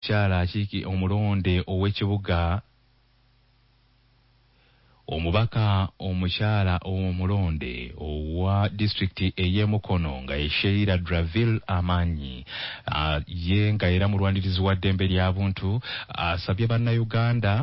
omukyala omulonde ow'ekibuga omubaka omukyala omulonde owa district ey'Emukono nga Sheila Draville Amanyi ye nga era mulwanirizi wa ddembe ly'abuntu asabye bannayuganda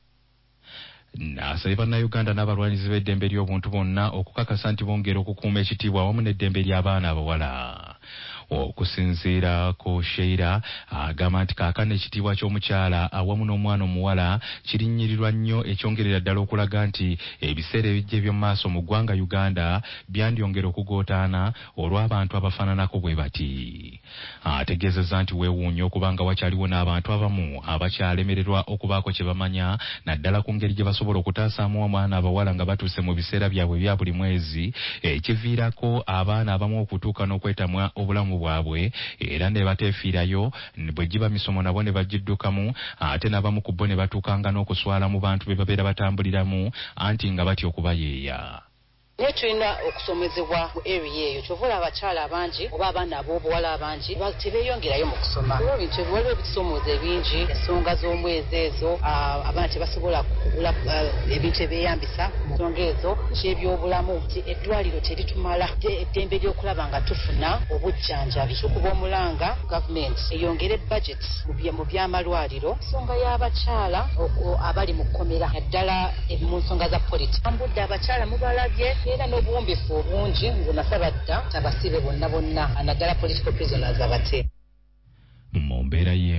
n'abalwanirizi b'eddembe ly'obuntu bonna okukakasa nti bongera okukuuma ekitiibwa awamu n'eddembe ly'abaana abawala. Okusinziira ku Sheila agamba nti kaakano ekitiibwa ky'omukyala awamu n'omwana omuwala kirinnyirirwa nnyo ekyongerera ddala okulaga nti ebiseera ebijja eby'omu maaso mu ggwanga Uganda byandyongera okugootaana olw'abantu abafaananako bwe bati. Ategeezezza nti weewuunya okuba nga wakyaliwo n'abantu abamu abakyalemererwa okubaako kye bamanya naddala ku ngeri gye basobola okutaasaamu omwana abawala nga batuuse mu biseera byabwe ebya buli mwezi ekiviirako abaana abamu okutuuka n'okwetamwa obulamu bwabwe era ne bateefiirayo bwe giba misomo nabo ne bagiddukamu ate n'abamu ku bo ne batuukanga n'okuswala mu bantu be babeera batambuliramu anti nga batya okubayeeya. Naye tulina okusomezebwa mu area eyo kyovola abakyala abangi oba abaana ab'obuwala abangi tebeeyongerayo mu kusoma. Waliwo ebisomooza ebingi ensonga z'omwezi ezo abaana tebasobola kugula ebintu ebyeyambisa mu nsonga ezo ky'ebyobulamu eddwaliro teritumala eddembe ly'okulaba nga tufuna obujjanjabi. Tukuba omulanga gavumenti eyongere budget mu by'amalwaliro ensonga y'abakyala abali mu kkomera naddala mu nsonga za politika. Mbudde abakyala mubalabye era n'obuwumbifu obungi nze nasaba dda abasibe bonna naddala political prisoners abate mu mbeera